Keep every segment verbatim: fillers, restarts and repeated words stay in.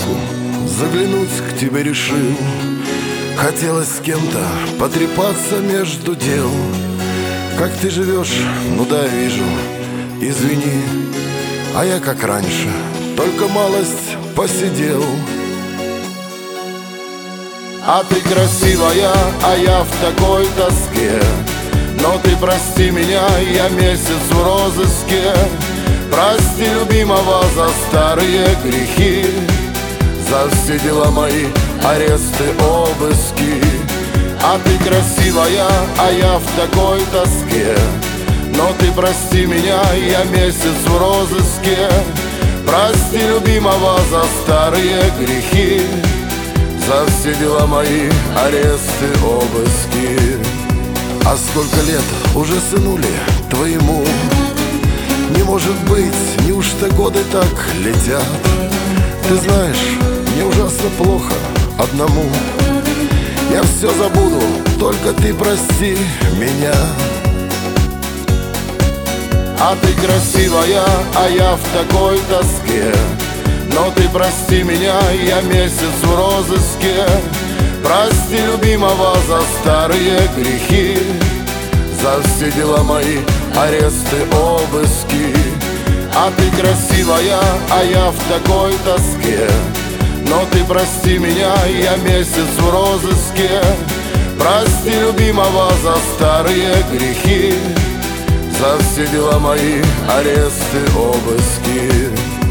минутку заглянуть к тебе решил. Хотелось с кем-то потрепаться между дел. Как ты живешь, ну да, вижу, извини. А я как раньше, только малость посидел. А ты красивая, а я в такой тоске. Но ты прости меня, я месяц в розыске. Прости любимого за старые грехи, за все дела мои, аресты, обыски. А ты красивая, а я в такой тоске. Но ты прости меня, я месяц в розыске. Прости любимого за старые грехи, за все дела мои, аресты, обыски. А сколько лет уже сынули твоему? Не может быть, неужто годы так летят? Ты знаешь, мне ужасно плохо одному. Я все забуду, только ты прости меня. А ты красивая, а я в такой тоске. Но ты прости меня, я месяц в розыске. Прости любимого за старые грехи, за все дела мои, аресты, обыски. А ты красивая, а я в такой тоске. Но ты прости меня, я месяц в розыске. Прости любимого за старые грехи, за все дела мои, аресты, обыски.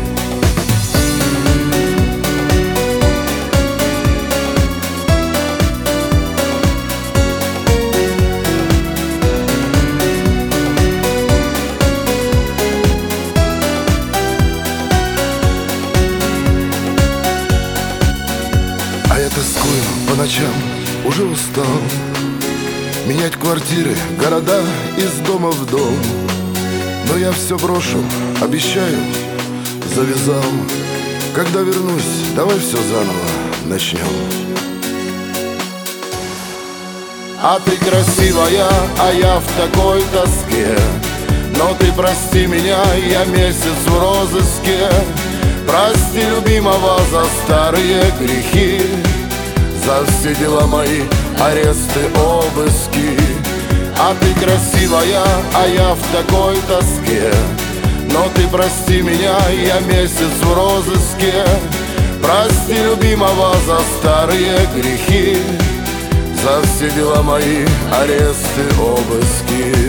А я тоскую по ночам, уже устал менять квартиры, города из дома в дом. Но я все брошу, обещаю, завязал. Когда вернусь, давай все заново начнем. А ты красивая, а я в такой тоске. Но ты прости меня, я месяц в розыске. Прости любимого за старые грехи, за все дела мои, аресты, обыски. А ты красивая, а я в такой тоске. Но ты прости меня, я месяц в розыске. Прости любимого за старые грехи, за все дела мои, аресты, обыски.